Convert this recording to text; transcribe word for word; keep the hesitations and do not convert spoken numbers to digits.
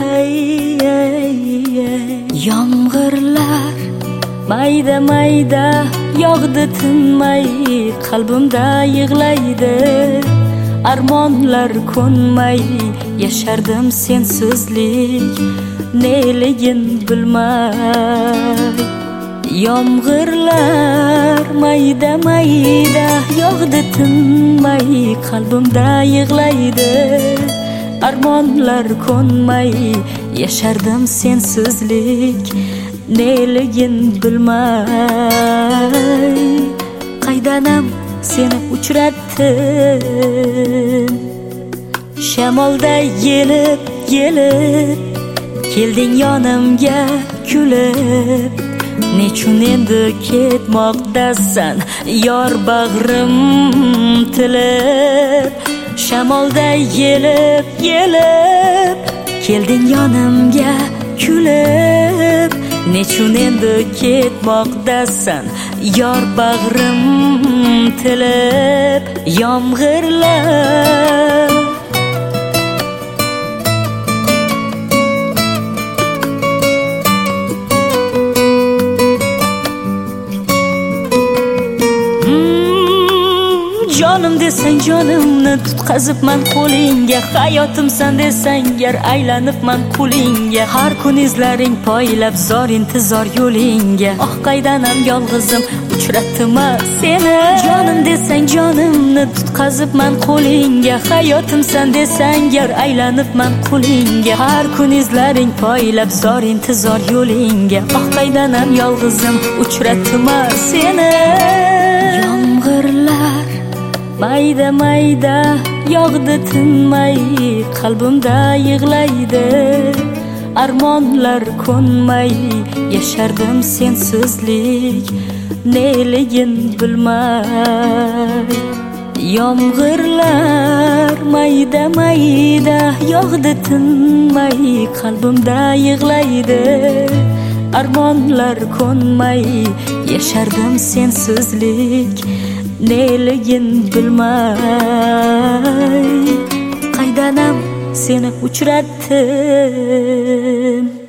hey, hey, hey. Yomg'irlar mayda mayda yog'di tinmay, qalbimda yig'laydi. Armonlar ko'nmay yashardim sensizlik, neligin bilmay. Yomg'irlar mayda mayda yog'di tinmay, qalbimda yig'laydi. Armonlar ko'nmay yashardim sensizlik, neligin bilmay. Qaydanam seni uchratdim, shamolda yelib yelib kelding yonimga kulib. Nechun endi ketmoqdasan yor bag'rim tilib. Shamolda yelib yelib kelding yonimga kulib. Nechun endi ketmoqdasan yor bag'rim tilib. Yomg'irlar jonim desang jonimni tutqazibman qo'lingga. Hayotimsan desang gar aylanibman qulingga. Har kun izlaring poylab zor intizor yo'lingga. Oh qaydanam yolg'izim uchratdimma seni. Jonim desang jonimni tutqazibman qo'lingga. Hayotimsan desang gar aylanibman qulingga. Har kun izlaring poylab zor intizor yo'lingga. Oh qaydanam yolg'izim uchratdimma seni. Yomg'irlar mayda mayda yog'di tinmay, qalbimda yig'laydi. Armonlar ko'nmay yashardim sensizlik, neligin bilmay. Yomg'irlar mayda mayda yog'di tinmay, qalbimda yig'laydi. Armonlar ko'nmay yashardim sensizlik, neligin bilmay. Qaydanam seni uchratdim.